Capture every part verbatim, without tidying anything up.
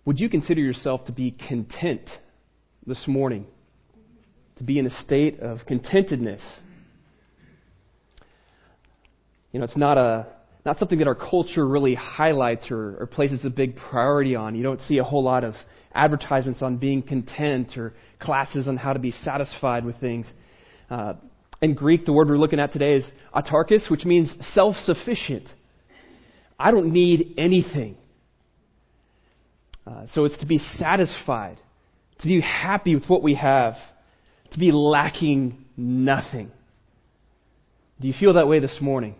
Would you consider yourself to be content this morning? To be in a state of contentedness? You know, it's not a not something that our culture really highlights or, or places a big priority on. You don't see a whole lot of advertisements on being content or classes on how to be satisfied with things. Uh, in Greek, the word we're looking at today is autarkos, which means self-sufficient. I don't need anything. Uh, so it's to be satisfied, to be happy with what we have, to be lacking nothing. Do you feel that way this morning?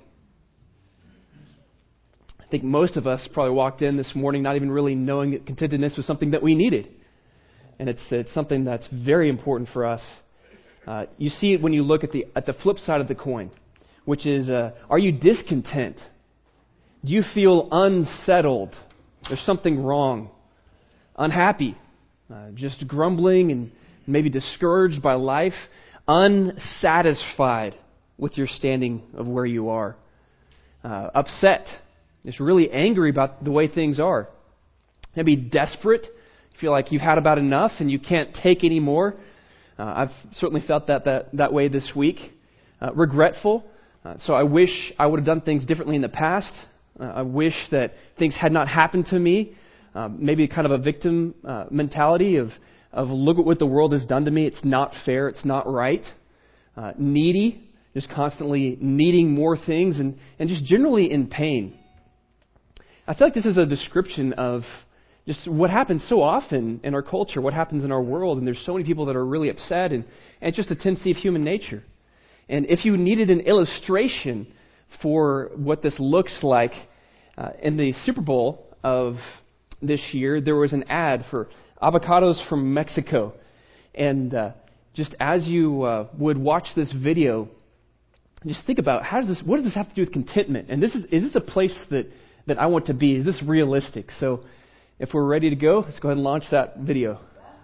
I think most of us probably walked in this morning not even really knowing that contentedness was something that we needed. And it's it's something that's very important for us. Uh, you see it when you look at the at the flip side of the coin, which is, uh, are you discontent? Do you feel unsettled? There's something wrong. Unhappy? Uh, just grumbling and maybe discouraged by life? Unsatisfied with your standing of where you are? Uh, upset? Just really angry about the way things are? Maybe desperate? You feel like you've had about enough and you can't take any more? Uh, I've certainly felt that that, that way this week. Uh, regretful? Uh, so I wish I would have done things differently in the past. Uh, I wish that things had not happened to me. Um, maybe kind of a victim uh, mentality of, of look at what the world has done to me. It's not fair. It's not right. Uh, needy, just constantly needing more things and, and just generally in pain. I feel like this is a description of just what happens so often in our culture, what happens in our world, and there's so many people that are really upset, and, and it's just a tendency of human nature. And if you needed an illustration for what this looks like, uh, in the Super Bowl of this year, there was an ad for avocados from Mexico. And uh, just as you uh, would watch this video, just think about how does this, what does this have to do with contentment? And this is, is this a place that, that I want to be? Is this realistic? So if we're ready to go, let's go ahead and launch that video.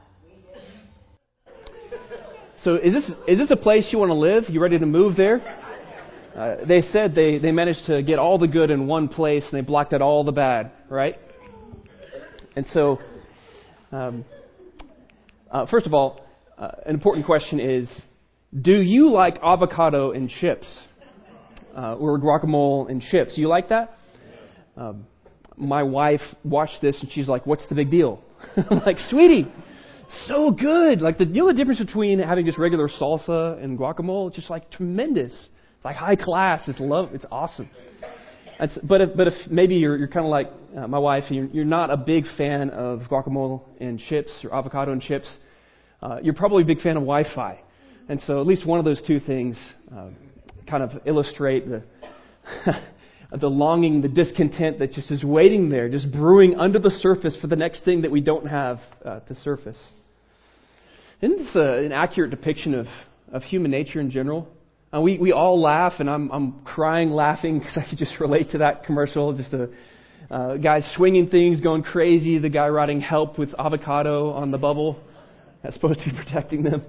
So is this is this a place you want to live? You ready to move there? Uh, they said they, they managed to get all the good in one place and they blocked out all the bad, right? And so, um, uh, first of all, uh, an important question is, do you like avocado and chips? Uh, or guacamole and chips? You like that? Um, my wife watched this and she's like, what's the big deal? I'm like, sweetie, so good. Like, the, you know the difference between having just regular salsa and guacamole? It's just like tremendous. It's like high class. It's love. It's awesome. It's, but if, but if maybe you're you're kind of like uh, my wife, and you're, you're not a big fan of guacamole and chips or avocado and chips, uh, you're probably a big fan of Wi-Fi. And so at least one of those two things uh, kind of illustrate the the longing, the discontent that just is waiting there, just brewing under the surface for the next thing that we don't have uh, to surface. Isn't this a, an accurate depiction of, of human nature in general? Uh, we, we all laugh, and I'm I'm crying laughing because I can just relate to that commercial. Just a uh, guy swinging things, going crazy. The guy writing help with avocado on the bubble. That's supposed to be protecting them.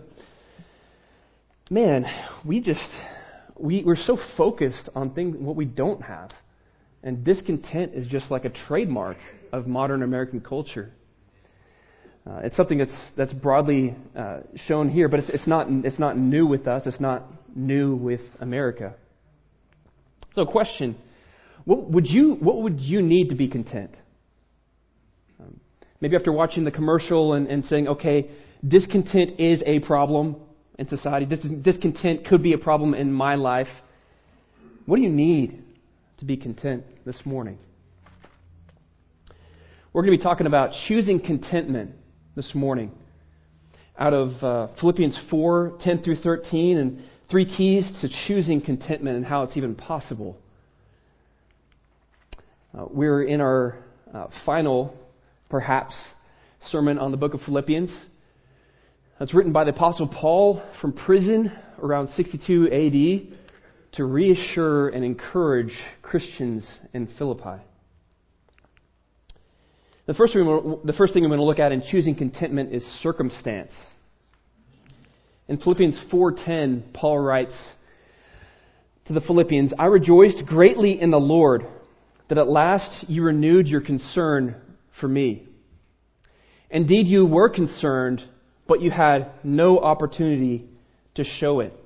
Man, we just, we, we're so focused on things, what we don't have. And discontent is just like a trademark of modern American culture. Uh, it's something that's that's broadly uh, shown here, but it's, it's not it's not new with us. It's not new with America. So, question: What would you what would you need to be content? Um, maybe after watching the commercial and, and saying, okay, discontent is a problem in society. Dis- discontent could be a problem in my life. What do you need to be content this morning? We're going to be talking about choosing contentment this morning out of uh, Philippians four, ten through thirteen, and three keys to choosing contentment and how it's even possible. Uh, we're in our uh, final, perhaps, sermon on the book of Philippians. It's written by the Apostle Paul from prison around sixty-two A D to reassure and encourage Christians in Philippi. The first, thing the first thing I'm going to look at in choosing contentment is circumstance. In Philippians four ten, Paul writes to the Philippians, I rejoiced greatly in the Lord that at last you renewed your concern for me. Indeed, you were concerned, but you had no opportunity to show it.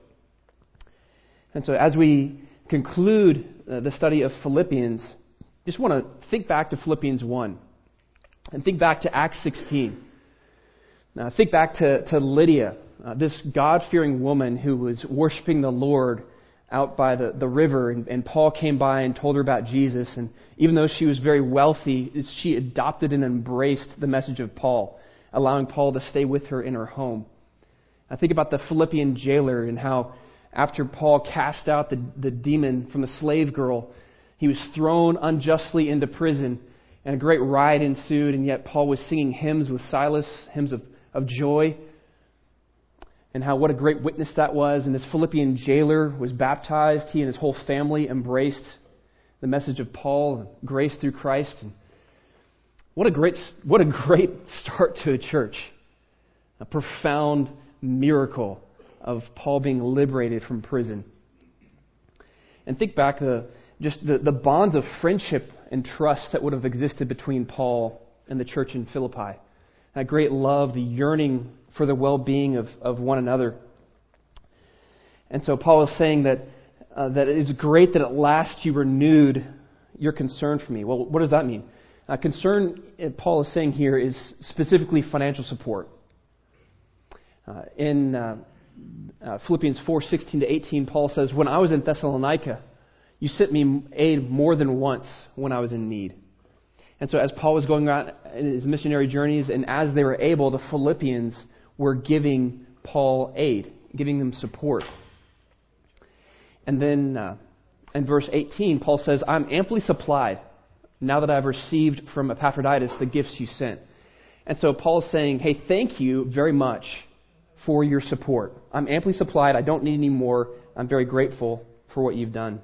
And so as we conclude uh, the study of Philippians, just want to think back to Philippians one and think back to Acts sixteen. Now, think back to, to Lydia, uh, this God-fearing woman who was worshiping the Lord out by the, the river, and, and Paul came by and told her about Jesus. And even though she was very wealthy, she adopted and embraced the message of Paul, allowing Paul to stay with her in her home. I think about the Philippian jailer and how after Paul cast out the, the demon from the slave girl, he was thrown unjustly into prison, and a great riot ensued, and yet Paul was singing hymns with Silas, hymns of, of joy, and how what a great witness that was. And this Philippian jailer was baptized. He and his whole family embraced the message of Paul, grace through Christ. And what a great, what a great start to a church. A profound miracle of Paul being liberated from prison. And think back to just the, the bonds of friendship and trust that would have existed between Paul and the church in Philippi. That great love, the yearning for the well-being of, of one another. And so Paul is saying that uh, that it is great that at last you renewed your concern for me. Well, what does that mean? Uh, concern, uh, Paul is saying here, is specifically financial support. Uh, in uh, uh, Philippians four sixteen to eighteen, Paul says, "When I was in Thessalonica, you sent me aid more than once when I was in need." And so as Paul was going out in his missionary journeys, and as they were able, the Philippians were giving Paul aid, giving them support. And then uh, in verse eighteen, Paul says, "I'm amply supplied now that I've received from Epaphroditus the gifts you sent." And so Paul is saying, hey, thank you very much for your support. I'm amply supplied. I don't need any more. I'm very grateful for what you've done.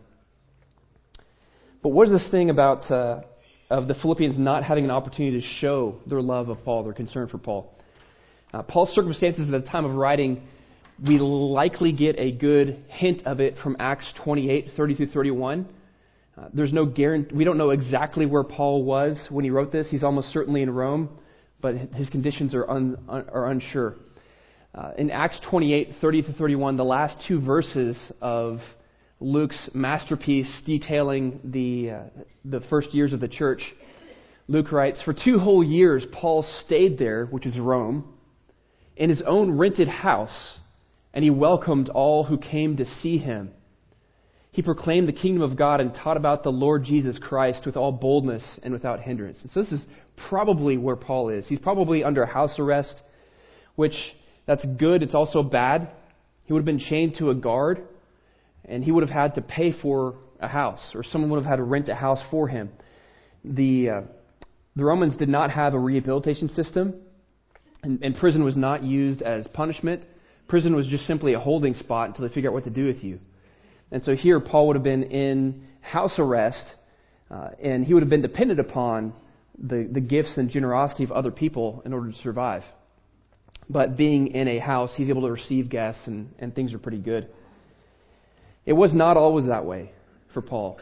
But what is this thing about uh, of the Philippians not having an opportunity to show their love of Paul, their concern for Paul? Uh, Paul's circumstances at the time of writing, we likely get a good hint of it from Acts twenty-eight, thirty through thirty-one. Uh, there's no guarantee. We don't know exactly where Paul was when he wrote this. He's almost certainly in Rome, but his conditions are un, un, are unsure. Uh, in Acts twenty-eight, thirty through thirty-one, the last two verses of Luke's masterpiece detailing the uh, the first years of the church, Luke writes, "For two whole years Paul stayed there," which is Rome, "in his own rented house, and he welcomed all who came to see him. He proclaimed the kingdom of God and taught about the Lord Jesus Christ with all boldness and without hindrance." And so this is probably where Paul is. He's probably under house arrest, which that's good. It's also bad. He would have been chained to a guard, and he would have had to pay for a house, or someone would have had to rent a house for him. The uh, the Romans did not have a rehabilitation system, and, and prison was not used as punishment. Prison was just simply a holding spot until they figure out what to do with you. And so here Paul would have been in house arrest, uh, and he would have been dependent upon the, the gifts and generosity of other people in order to survive. But being in a house, he's able to receive guests, and, and things are pretty good. It was not always that way for Paul.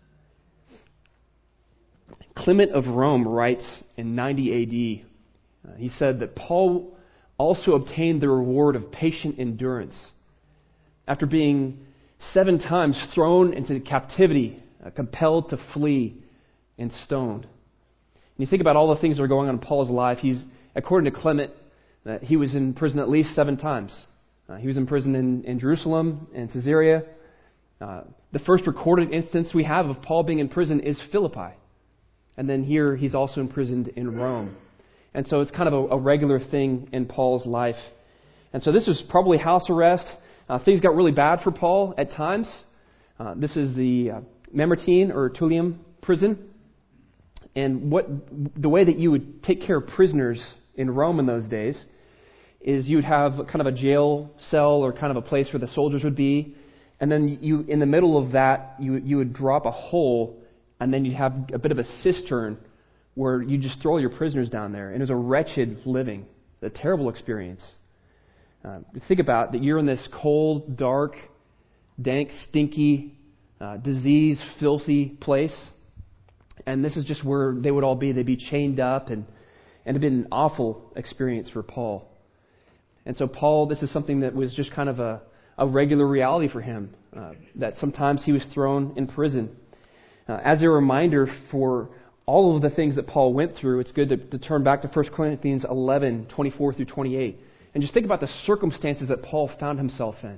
Clement of Rome writes in ninety A D, uh, he said that Paul also obtained the reward of patient endurance after being seven times thrown into captivity, uh, compelled to flee, and stoned. And you think about all the things that are going on in Paul's life. He's, according to Clement, uh, he was in prison at least seven times. Uh, he was in prison in, in Jerusalem and Caesarea. Uh, the first recorded instance we have of Paul being in prison is Philippi. And then here he's also imprisoned in Rome. And so it's kind of a, a regular thing in Paul's life. And so this is probably house arrest. Uh, things got really bad for Paul at times. Uh, this is the uh, Mamertine or Tullium prison. And what the way that you would take care of prisoners in Rome in those days is you'd have kind of a jail cell or kind of a place where the soldiers would be. And then you, in the middle of that, you you would drop a hole, and then you'd have a bit of a cistern where you just throw your prisoners down there. And it was a wretched living, a terrible experience. Uh, think about that you're in this cold, dark, dank, stinky, uh, disease, filthy place. And this is just where they would all be. They'd be chained up, and and it had been an awful experience for Paul. And so Paul, this is something that was just kind of a, a regular reality for him, uh, that sometimes he was thrown in prison. Uh, as a reminder for all of the things that Paul went through, it's good to, to turn back to First Corinthians eleven, twenty-four through twenty-eight, and just think about the circumstances that Paul found himself in.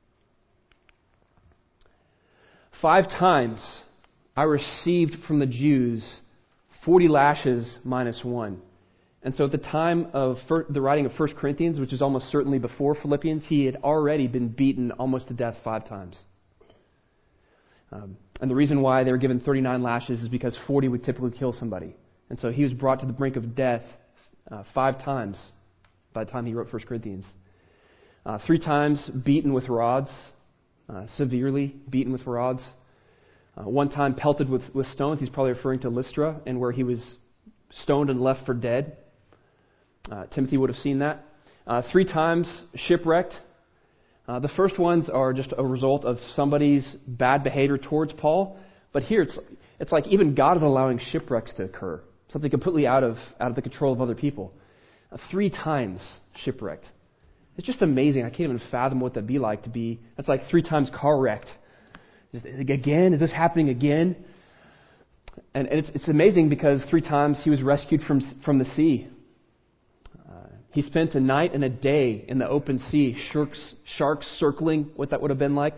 Five times I received from the Jews forty lashes minus one. And so at the time of fir- the writing of First Corinthians, which is almost certainly before Philippians, he had already been beaten almost to death five times. Um, and the reason why they were given thirty-nine lashes is because forty would typically kill somebody. And so he was brought to the brink of death uh, five times by the time he wrote First Corinthians. Uh, three times beaten with rods, uh, severely beaten with rods. Uh, one time pelted with, with stones. He's probably referring to Lystra, and where he was stoned and left for dead. Uh, Timothy would have seen that. Uh, three times shipwrecked. Uh, the first ones are just a result of somebody's bad behavior towards Paul. But here it's it's like even God is allowing shipwrecks to occur. Something completely out of out of the control of other people. Uh, three times shipwrecked. It's just amazing. I can't even fathom what that'd be like to be. That's like three times car wrecked. Just, again, is this happening again? And, and it's it's amazing because three times he was rescued from from the sea. Uh, he spent a night and a day in the open sea, sharks sharks circling what that would have been like.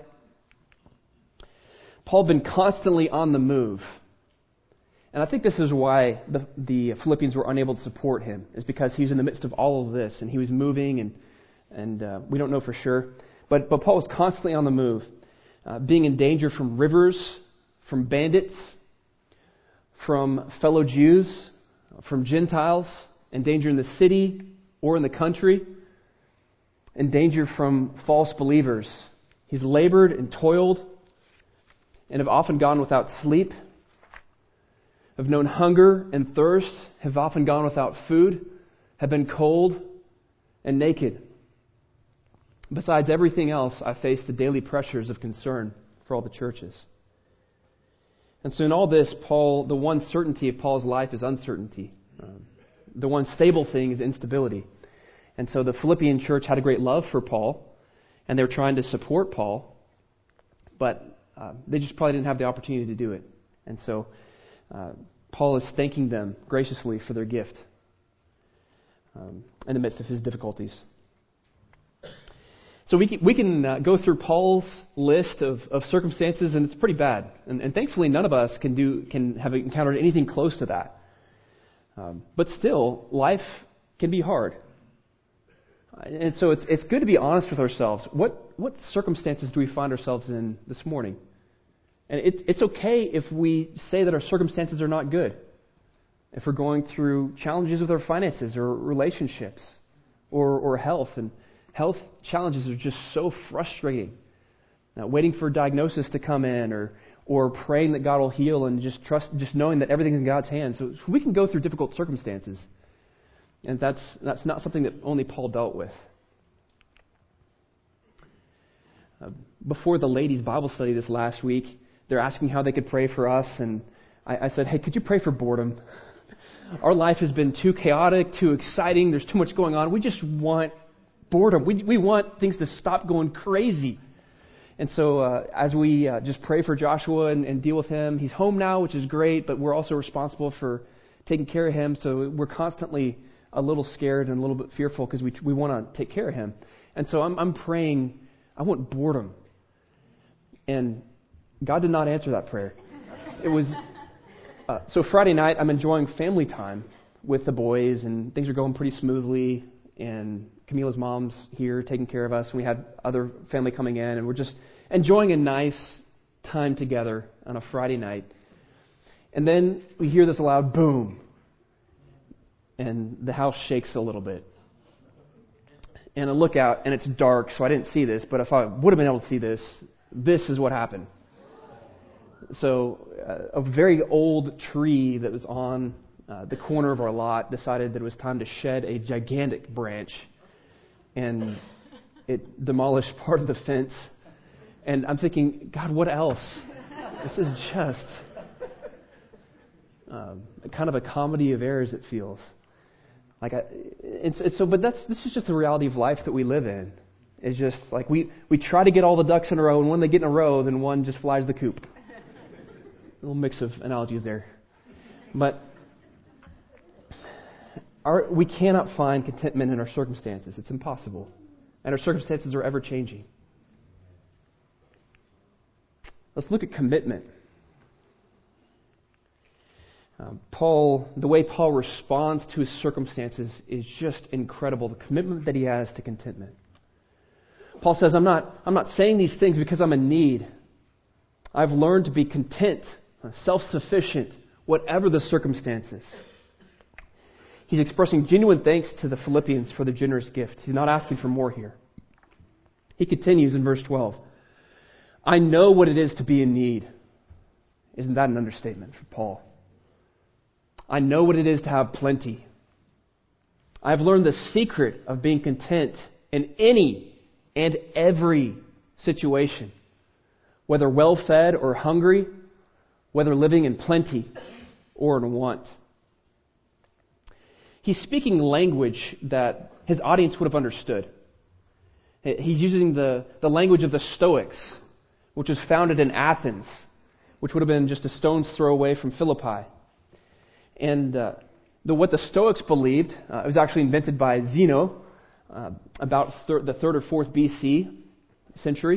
Paul had been constantly on the move. And I think this is why the, the Philippians were unable to support him, is because he was in the midst of all of this, and he was moving, and and uh, we don't know for sure. But, but Paul was constantly on the move, uh, being in danger from rivers, from bandits, from fellow Jews, from Gentiles, in danger in the city or in the country, in danger from false believers. He's labored and toiled and have often gone without sleep, have known hunger and thirst, have often gone without food, have been cold and naked. Besides everything else, I face the daily pressures of concern for all the churches. And so in all this, Paul, the one certainty of Paul's life is uncertainty. Um, the one stable thing is instability. And so the Philippian church had a great love for Paul, and they were trying to support Paul, but uh, they just probably didn't have the opportunity to do it. And so uh, Paul is thanking them graciously for their gift um, in the midst of his difficulties. So we can, we can uh, go through Paul's list of, of circumstances, and it's pretty bad. And, and thankfully, none of us can do can have encountered anything close to that. Um, but still, life can be hard. And so it's it's good to be honest with ourselves. What what circumstances do we find ourselves in this morning? And it, it's okay if we say that our circumstances are not good. If we're going through challenges with our finances or relationships or or health, and health challenges are just so frustrating. Now, waiting for a diagnosis to come in, or or praying that God will heal, and just trust, just knowing that everything's in God's hands. So we can go through difficult circumstances, and that's that's not something that only Paul dealt with. Uh, before the ladies' Bible study this last week, they're asking how they could pray for us, and I, I said, "Hey, could you pray for boredom? Our life has been too chaotic, too exciting. There's too much going on. We just want boredom. We we want things to stop going crazy." And so uh, as we uh, just pray for Joshua and, and deal with him, he's home now, which is great, but we're also responsible for taking care of him. So we're constantly a little scared and a little bit fearful because we we want to take care of him. And so I'm I'm praying, I want boredom. And God did not answer that prayer. It was uh, so Friday night, I'm enjoying family time with the boys, and things are going pretty smoothly. And Camila's mom's here taking care of us. We had other family coming in, and we're just enjoying a nice time together on a Friday night. And then we hear this loud boom, and the house shakes a little bit. And I look out, and it's dark, so I didn't see this, but if I would have been able to see this, this is what happened. So uh, a very old tree that was on Uh, the corner of our lot decided that it was time to shed a gigantic branch, and it demolished part of the fence. And I'm thinking, God, what else? This is just um, kind of a comedy of errors, it feels. Like, I, it's, it's so, but that's this is just the reality of life that we live in. It's just like we, we try to get all the ducks in a row, and when they get in a row, then one just flies the coop. A little mix of analogies there. But our, we cannot find contentment in our circumstances. It's impossible. And our circumstances are ever changing. Let's look at commitment. Um, Paul, the way Paul responds to his circumstances is just incredible. The commitment that he has to contentment. Paul says, I'm not, I'm not saying these things because I'm in need. I've learned to be content, self-sufficient, whatever the circumstances. He's expressing genuine thanks to the Philippians for their generous gift. He's not asking for more here. He continues in verse twelve. I know what it is to be in need. Isn't that an understatement for Paul? I know what it is to have plenty. I've learned the secret of being content in any and every situation, whether well-fed or hungry, whether living in plenty or in want. He's speaking language that his audience would have understood. He's using the, the language of the Stoics, which was founded in Athens, which would have been just a stone's throw away from Philippi. And uh, the, what the Stoics believed, uh, it was actually invented by Zeno, uh, about thir- the third or fourth B C century.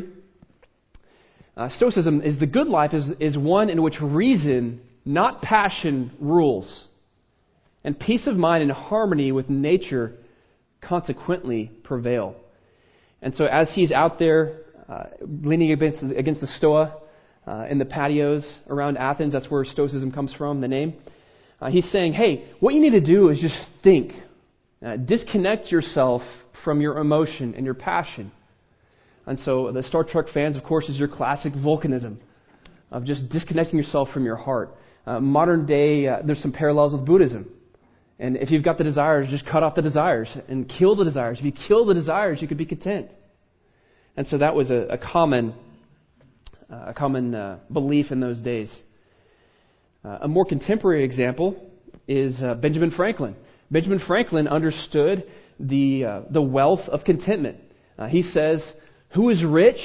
Uh, Stoicism is the good life is, is one in which reason, not passion, rules. And peace of mind and harmony with nature consequently prevail. And so as he's out there uh, leaning against, against the Stoa uh, in the patios around Athens, that's where Stoicism comes from, the name. Uh, he's saying, hey, what you need to do is just think. Uh, disconnect yourself from your emotion and your passion. And so the Star Trek fans, of course, is your classic volcanism of just disconnecting yourself from your heart. Uh, modern day, uh, there's some parallels with Buddhism. And if you've got the desires, just cut off the desires and kill the desires. If you kill the desires, you could be content. And so that was a, a common, uh, a common uh, belief in those days. Uh, a more contemporary example is uh, Benjamin Franklin. Benjamin Franklin understood the uh, the wealth of contentment. Uh, he says, "Who is rich?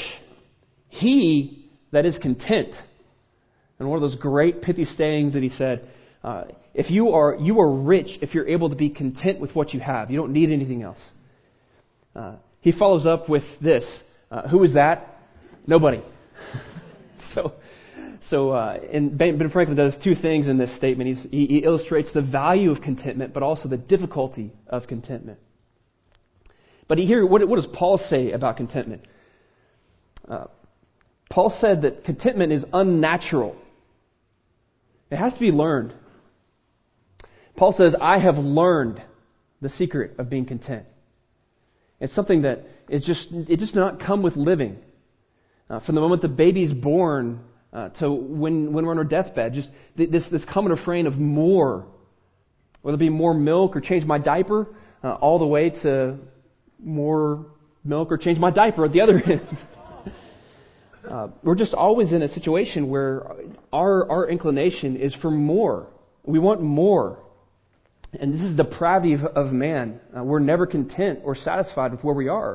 He that is content." And one of those great pithy sayings that he said. Uh, if you are you are rich if you're able to be content with what you have. You don't need anything else. Uh, he follows up with this. Uh, who is that? Nobody. so so uh, and Ben, Ben Franklin does two things in this statement. He's, he, he illustrates the value of contentment, but also the difficulty of contentment. But here, what, what does Paul say about contentment? Uh, Paul said that contentment is unnatural. It has to be learned. Paul says, I have learned the secret of being content. It's something that is just, it does not come with living. Uh, from the moment the baby's born uh, to when, when we're on our deathbed, just this, this common refrain of more, whether it be more milk or change my diaper, uh, all the way to more milk or change my diaper at the other end. uh, we're just always in a situation where our, our inclination is for more. We want more. And this is the depravity of, of man. Uh, we're never content or satisfied with where we are.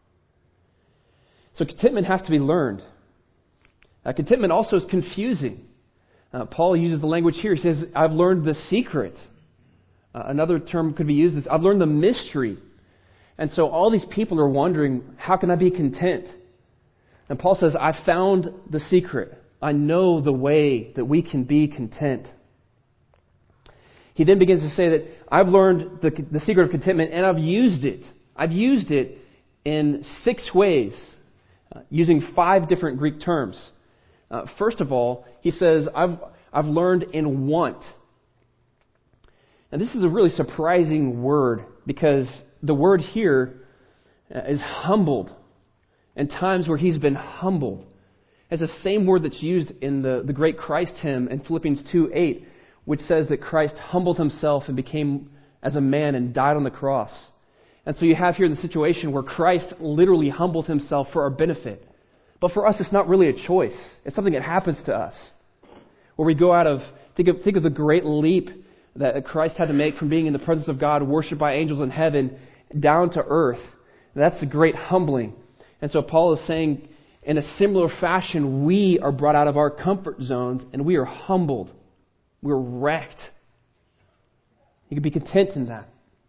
So contentment has to be learned. Uh, contentment also is confusing. Uh, Paul uses the language here. He says, I've learned the secret. Uh, another term could be used as, I've learned the mystery. And so all these people are wondering, how can I be content? And Paul says, I found the secret. I know the way that we can be content. He then begins to say that I've learned the, the secret of contentment and I've used it. I've used it in six ways, uh, using five different Greek terms. Uh, first of all, he says, I've, I've learned in want. And this is a really surprising word because the word here uh, is humbled. And times where he's been humbled. It's the same word that's used in the, the great Christ hymn in Philippians two eight, which says that Christ humbled himself and became as a man and died on the cross. And so you have here the situation where Christ literally humbled himself for our benefit. But for us, it's not really a choice. It's something that happens to us. Where we go out of, think of, think of the great leap that Christ had to make from being in the presence of God, worshipped by angels in heaven, down to earth. That's a great humbling. And so Paul is saying, in a similar fashion, we are brought out of our comfort zones and we are humbled. We're wrecked. You can be content in that.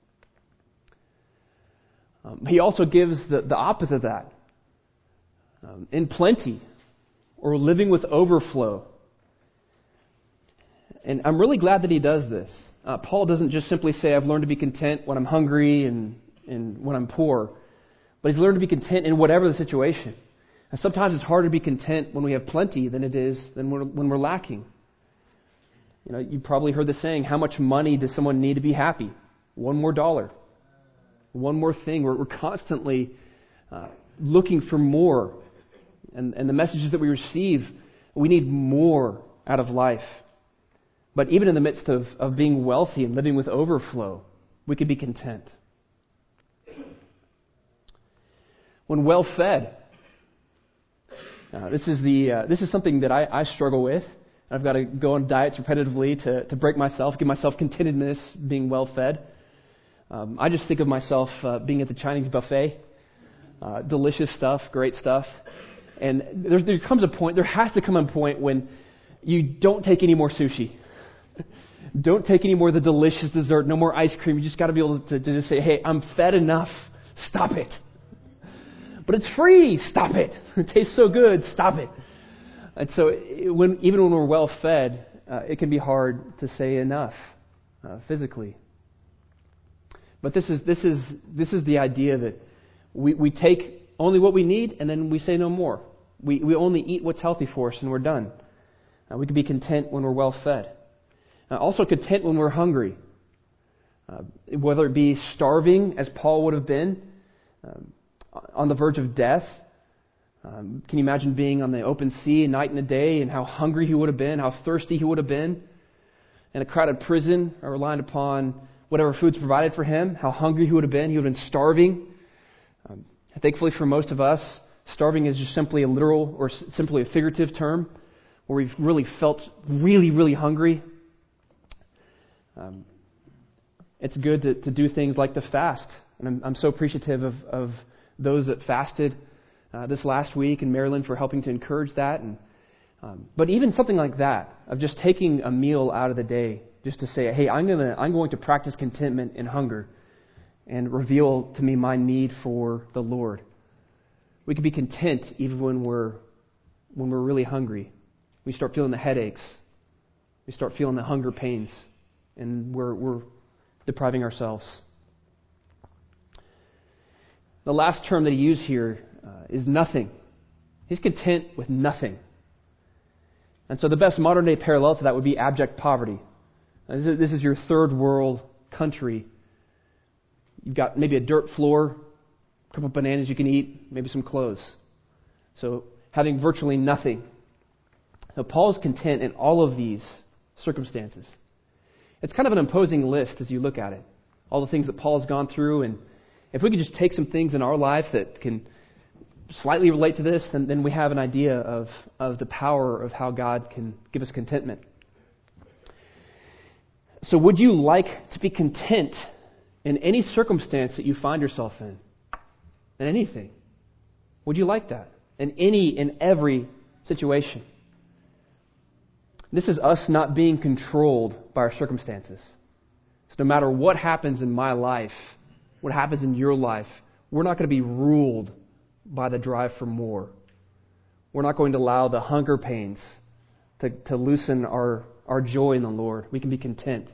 Um, he also gives the, the opposite of that. Um, in plenty, or living with overflow. And I'm really glad that he does this. Uh, Paul doesn't just simply say, I've learned to be content when I'm hungry and, and when I'm poor. But he's learned to be content in whatever the situation. And sometimes it's harder to be content when we have plenty than it is than when we're, when we're lacking. You know, you probably heard the saying, how much money does someone need to be happy? One more dollar. One more thing. We're, we're constantly uh, looking for more. And, and the messages that we receive, we need more out of life. But even in the midst of, of being wealthy and living with overflow, we can be content. When well fed, uh, this is the uh, this is something that I, I struggle with. I've got to go on diets repetitively to, to break myself, give myself contentedness, being well fed. Um, I just think of myself uh, being at the Chinese buffet, uh, delicious stuff, great stuff, and there, there comes a point, there has to come a point when you don't take any more sushi. Don't take any more of the delicious dessert, no more ice cream. You just got to be able to, to just say, hey, I'm fed enough. Stop it. But it's free. Stop it. It tastes so good. Stop it. And so when, even when we're well fed, uh, it can be hard to say enough uh, physically. But this is this is this is the idea that we, we take only what we need and then we say no more. We we only eat what's healthy for us and we're done. Uh, we can be content when we're well fed. Uh, also content when we're hungry. Uh, whether it be starving, as Paul would have been, um, on the verge of death. Um, can you imagine being on the open sea night and a day and how hungry he would have been, how thirsty he would have been? In a crowded prison, or relying upon whatever food's provided for him, how hungry he would have been. He would have been starving. Um, thankfully for most of us, starving is just simply a literal or s- simply a figurative term where we've really felt really, really hungry. Um, it's good to, to do things like to fast. And I'm, I'm so appreciative of, of those that fasted uh, this last week in Maryland for helping to encourage that. And um, but even something like that, of just taking a meal out of the day, just to say, hey, I'm gonna I'm going to practice contentment in hunger and reveal to me my need for the Lord. We can be content even when we're when we're really hungry. We start feeling the headaches. We start feeling the hunger pains. And we're we're depriving ourselves. The last term that he used here uh, is nothing. He's content with nothing. And so the best modern day parallel to that would be abject poverty. Now, this is, this is your third world country. You've got maybe a dirt floor, a couple of bananas you can eat, maybe some clothes. So having virtually nothing. Now, Paul's content in all of these circumstances. It's kind of an imposing list as you look at it. All the things that Paul's gone through, and if we could just take some things in our life that can slightly relate to this, then, then we have an idea of, of the power of how God can give us contentment. So would you like to be content in any circumstance that you find yourself in? In anything? Would you like that? In any and every situation? This is us not being controlled by our circumstances. So no matter what happens in my life, what happens in your life, we're not going to be ruled by the drive for more. We're not going to allow the hunger pains to, to loosen our, our joy in the Lord. We can be content.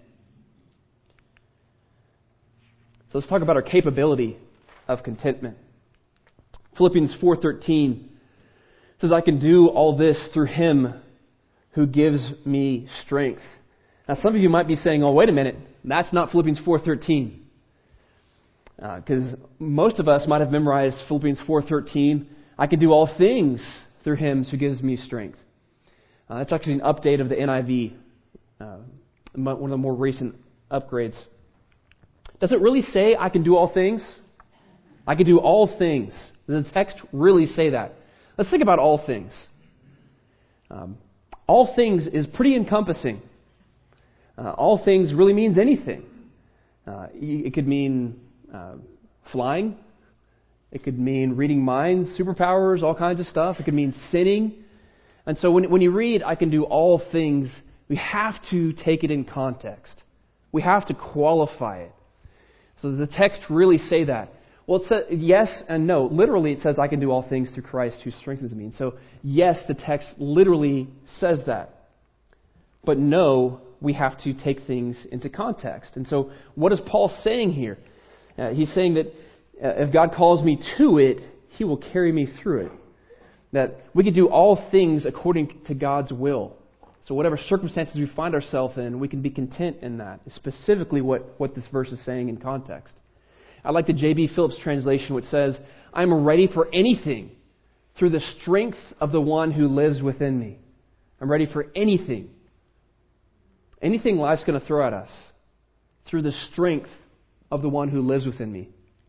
So let's talk about our capability of contentment. Philippians four thirteen says, I can do all this through Him who gives me strength. Now some of you might be saying, oh, wait a minute, that's not Philippians four thirteen. Because uh, most of us might have memorized Philippians four thirteen. I can do all things through Him who gives me strength. Uh, that's actually an update of the N I V, uh, one of the more recent upgrades. Does it really say I can do all things? I can do all things. Does the text really say that? Let's think about all things. Um, all things is pretty encompassing. Uh, all things really means anything. Uh, it could mean uh, flying. It could mean reading minds, superpowers, all kinds of stuff. It could mean sinning. And so when, when you read, I can do all things, we have to take it in context. We have to qualify it. So does the text really say that? Well, it says yes and no. Literally, it says, I can do all things through Christ who strengthens me. And so, yes, the text literally says that. But no, we have to take things into context. And so, what is Paul saying here? Uh, he's saying that uh, if God calls me to it, He will carry me through it. That we can do all things according to God's will. So whatever circumstances we find ourselves in, we can be content in that. It's specifically what, what this verse is saying in context. I like the J B Phillips translation, which says, I'm ready for anything through the strength of the one who lives within me. I'm ready for anything. Anything life's going to throw at us through the strength of the one who lives within me.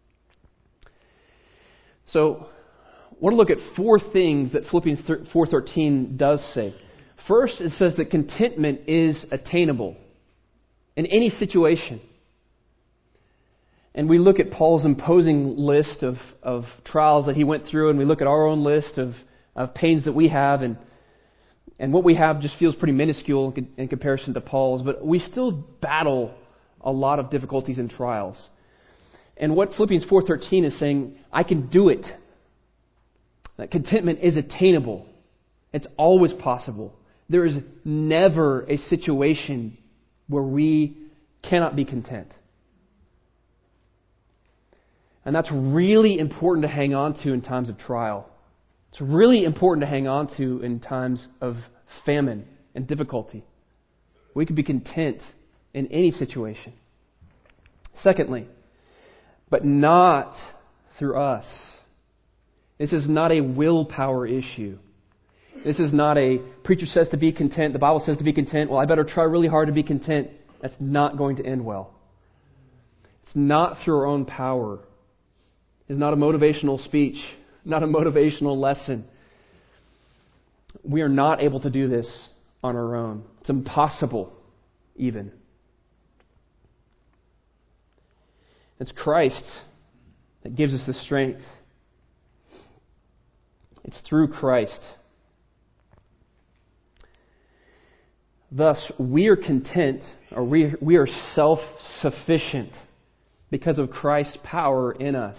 So, I want to look at four things that Philippians four thirteen does say. First, it says that contentment is attainable in any situation. And we look at Paul's imposing list of, of trials that he went through, and we look at our own list of, of pains that we have, and and what we have just feels pretty minuscule in, in comparison to Paul's, but we still battle a lot of difficulties and trials. And what Philippians four thirteen is saying, I can do it. That contentment is attainable. It's always possible. There is never a situation where we cannot be content. And that's really important to hang on to in times of trial. It's really important to hang on to in times of famine and difficulty. We can be content in any situation. Secondly, but not through us. This is not a willpower issue. This is not a preacher says to be content, the Bible says to be content, well, I better try really hard to be content. That's not going to end well. It's not through our own power. It's not a motivational speech, not a motivational lesson. We are not able to do this on our own. It's impossible, even. It's Christ that gives us the strength. It's through Christ. Thus, we are content, or we, we are self-sufficient because of Christ's power in us.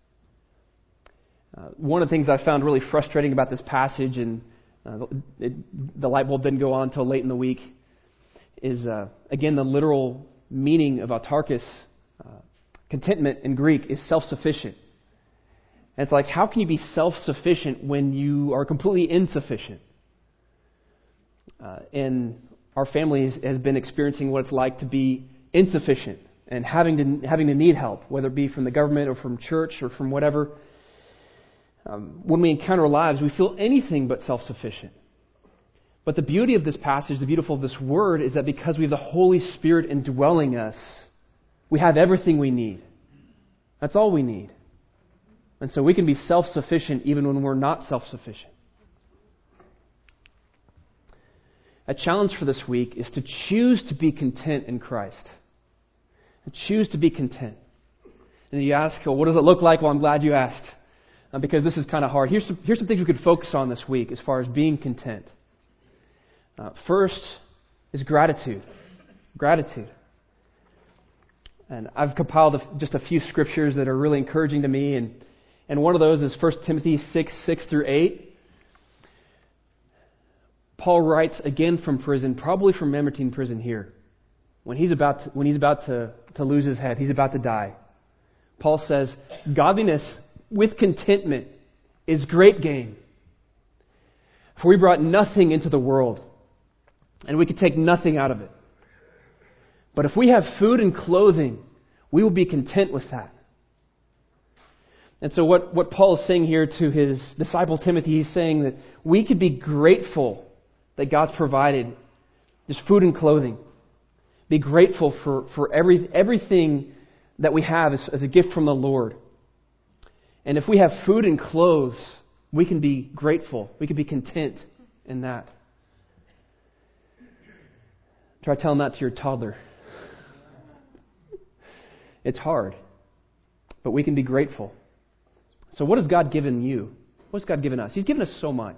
Uh, one of the things I found really frustrating about this passage, and uh, it, the light bulb didn't go on until late in the week, is, uh, again, the literal meaning of autarkos. Uh, contentment in Greek is self-sufficient. And it's like, how can you be self-sufficient when you are completely insufficient? Uh, and our family has, has been experiencing what it's like to be insufficient and having to having to need help, whether it be from the government or from church or from whatever. Um, when we encounter lives, we feel anything but self-sufficient. But the beauty of this passage, the beautiful of this word, is that because we have the Holy Spirit indwelling us, we have everything we need. That's all we need. And so we can be self-sufficient even when we're not self-sufficient. A challenge for this week is to choose to be content in Christ. To choose to be content. And you ask, well, what does it look like? Well, I'm glad you asked. Uh, because this is kind of hard. Here's some, here's some things we could focus on this week as far as being content. Uh, first is gratitude. Gratitude. And I've compiled a, just a few scriptures that are really encouraging to me. And, and one of those is First Timothy six, six through eight. Paul writes again from prison, probably from Mamertine prison here. When he's about to, when he's about to, to lose his head, he's about to die. Paul says, godliness with contentment is great gain. For we brought nothing into the world, and we could take nothing out of it. But if we have food and clothing, we will be content with that. And so what, what Paul is saying here to his disciple Timothy, he's saying that we could be grateful that God's provided just food and clothing. Be grateful for, for every everything that we have as, as a gift from the Lord. And if we have food and clothes, we can be grateful. We can be content in that. Try telling that to your toddler. It's hard, but we can be grateful. So what has God given you? What's God given us? He's given us so much.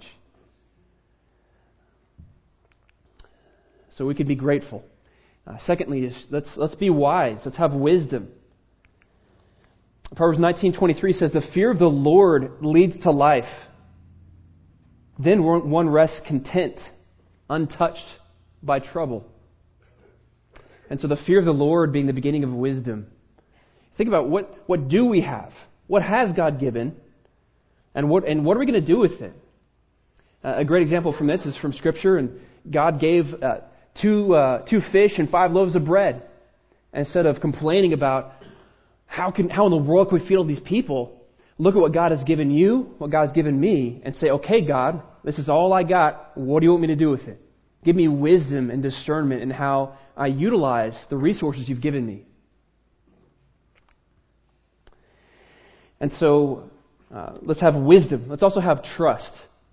So we can be grateful. Uh, secondly, is let's let's be wise. Let's have wisdom. Proverbs nineteen twenty-three says, "The fear of the Lord leads to life. Then one rests content, untouched by trouble." And so the fear of the Lord being the beginning of wisdom. Think about what, what do we have? What has God given? And what and what are we going to do with it? Uh, a great example from this is from Scripture. And God gave uh, two uh, two fish and five loaves of bread. And instead of complaining about how can how in the world can we feed all these people, look at what God has given you, what God has given me, and say, okay, God, this is all I got. What do you want me to do with it? Give me wisdom and discernment in how I utilize the resources you've given me. And so, uh, let's have wisdom. Let's also have trust.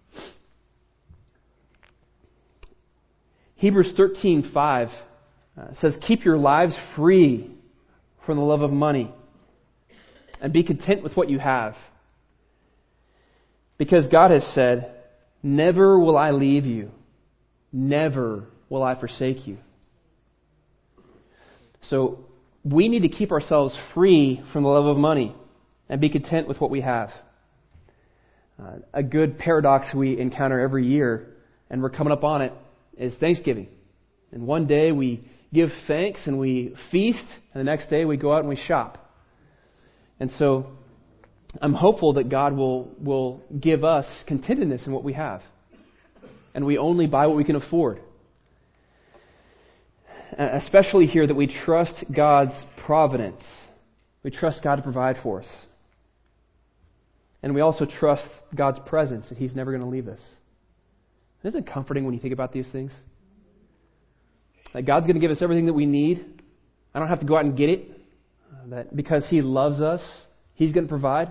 Hebrews thirteen five uh, says, "Keep your lives free from the love of money, and be content with what you have. Because God has said, 'Never will I leave you. Never will I forsake you.'" So we need to keep ourselves free from the love of money and be content with what we have. Uh, a good paradox we encounter every year, and we're coming up on it, is Thanksgiving. And one day we give thanks and we feast, and the next day we go out and we shop. And so I'm hopeful that God will, will give us contentedness in what we have. And we only buy what we can afford. Especially here that we trust God's providence. We trust God to provide for us. And we also trust God's presence, that He's never going to leave us. Isn't it comforting when you think about these things? That God's going to give us everything that we need. I don't have to go out and get it. That because He loves us, He's going to provide.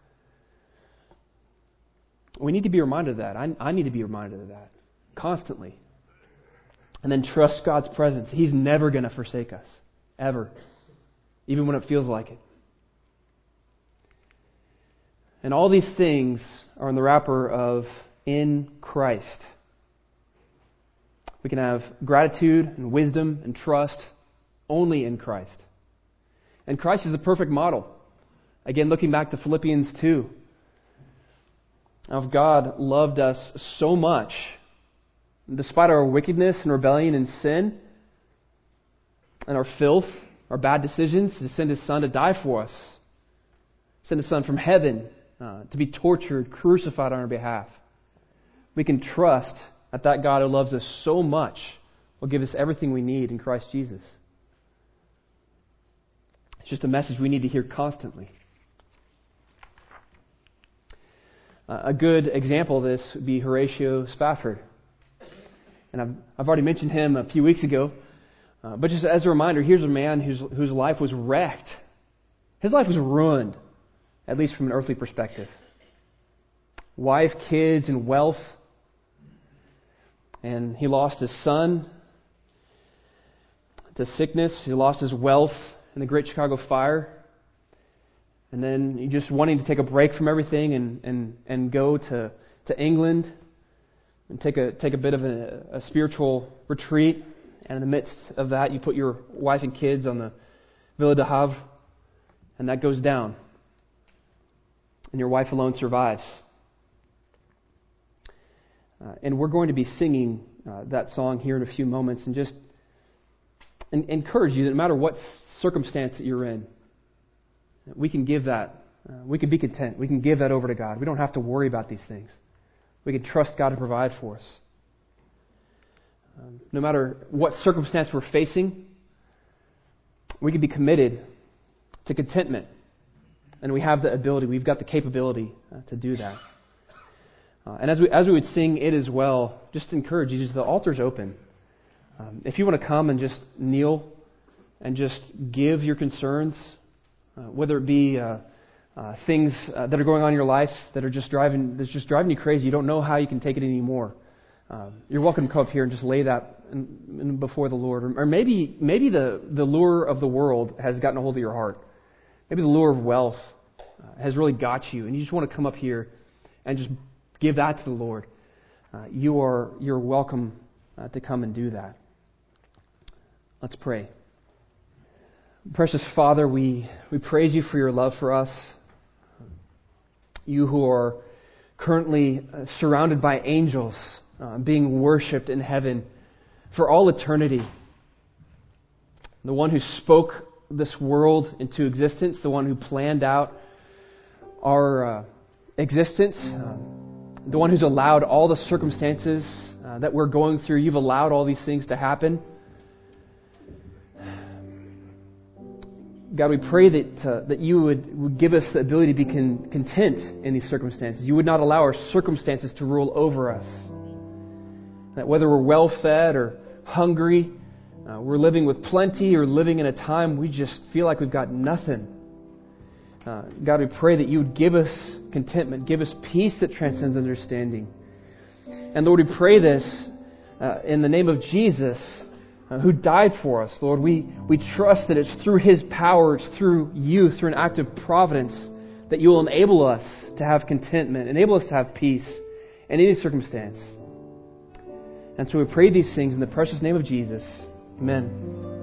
We need to be reminded of that. I, I need to be reminded of that constantly. And then trust God's presence. He's never going to forsake us. Ever. Even when it feels like it. And all these things are in the wrapper of in Christ. We can have gratitude and wisdom and trust only in Christ. And Christ is the perfect model. Again, looking back to Philippians two. Of God loved us so much, despite our wickedness and rebellion and sin, and our filth, our bad decisions, to send His Son to die for us. Send His Son from heaven uh, to be tortured, crucified on our behalf. We can trust that that God who loves us so much will give us everything we need in Christ Jesus. It's just a message we need to hear constantly. Uh, a good example of this would be Horatio Spafford. And I've, I've already mentioned him a few weeks ago. Uh, but just as a reminder, here's a man whose, whose life was wrecked. His life was ruined, at least from an earthly perspective. Wife, kids, and wealth. And he lost his son to sickness. He lost his wealth in the Great Chicago Fire. And then he just wanting to take a break from everything and, and, and go to, to England and take a take a bit of a, a spiritual retreat. And in the midst of that, you put your wife and kids on the Ville de Havre, and that goes down. And your wife alone survives. Uh, and we're going to be singing uh, that song here in a few moments, and just en- encourage you that no matter what circumstance that you're in, we can give that. Uh, we can be content. We can give that over to God. We don't have to worry about these things. We can trust God to provide for us. Um, no matter what circumstance we're facing, we can be committed to contentment. And we have the ability, we've got the capability uh, to do that. Uh, and as we as we would sing it as well, just encourage you, just the altar's open. Um, if you want to come and just kneel and just give your concerns, uh, whether it be uh, uh, things uh, that are going on in your life that are just driving that's just driving you crazy, you don't know how you can take it anymore. uh, you're welcome to come up here and just lay that in, in before the Lord. Or, or maybe maybe the, the lure of the world has gotten a hold of your heart. Maybe the lure of wealth uh, has really got you, and you just want to come up here and just give that to the Lord. Uh, you are you're welcome uh, to come and do that. Let's pray. Precious Father, we, we praise you for your love for us. You who are currently uh, surrounded by angels, uh, being worshipped in heaven for all eternity. The one who spoke this world into existence, the one who planned out our uh, existence, uh, the one who's allowed all the circumstances uh, that we're going through. You've allowed all these things to happen. God, we pray that uh, that you would, would give us the ability to be con- content in these circumstances. You would not allow our circumstances to rule over us. That whether we're well-fed or hungry, uh, we're living with plenty or living in a time we just feel like we've got nothing. Uh, God, we pray that you would give us contentment, give us peace that transcends understanding. And Lord, we pray this uh, in the name of Jesus, uh, who died for us. Lord, we, we trust that it's through His power, it's through you, through an act of providence, that you will enable us to have contentment, enable us to have peace in any circumstance. And so we pray these things in the precious name of Jesus. Amen.